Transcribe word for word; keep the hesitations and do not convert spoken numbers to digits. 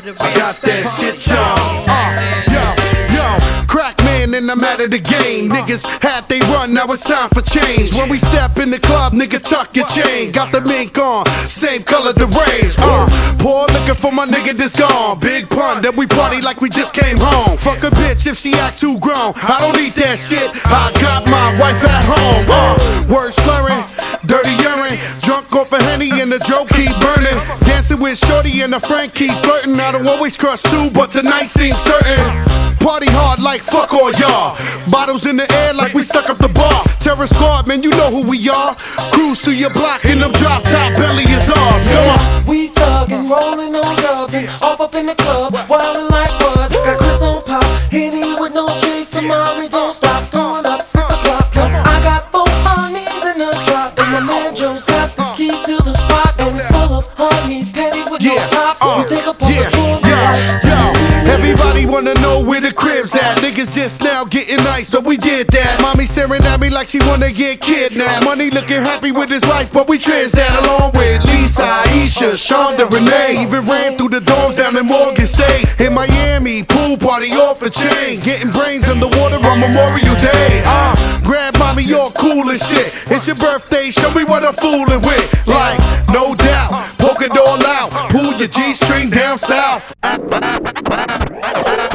with a I got that shit, y'all. Uh, yo, yo, crack man and I'm out of the game. Niggas had they run, now it's time for change. When we step in the club, nigga, tuck your chain. Got the mink on, same color the range. Uh, pour liquor for my nigga that's gone. Big pun, then we party like we just came home. Fuck a bitch if she act too grown. I don't need that shit, I got my wife at home. Uh, word slurring, dirty urine, drunk off a Henny and the joke keep burning. Dancing with Shorty and a friend keep flirting. I don't always crush too, but tonight seems certain. Party hard like fuck all y'all. Bottles in the air like we stuck up the bar. Terror squad, man, you know who we are. Cruise through your block in them drop top, belly is ours. Come on. We thuggin', rollin' on dubs and off up in the club, wildin' like what? Got Chris on pop, Henny with no chase, Amari don't stop, throwing up six o'clock. Plus I got four honeys in the drop, and my man Joe's got the keys to the spot, and it's full of honeys, panties with Yeah, no tops. So uh, we take a pull yeah, and yo, yo. Everybody wanna know where the crib's at. Niggas just now getting nice, but we did that. Mommy staring at me like she wanna get kidnapped. Money looking happy with his life, but we trans that along with Lisa, Aisha, Shonda, Renee. Even ran through the doors down in Morgan State. In Miami, pool party off a chain. Getting brains underwater on Memorial Day. Uh, grab mommy, you're cool and shit. It's your birthday, show me what I'm fooling with. Like, no doubt, poke it all out. Pull your G-string down south.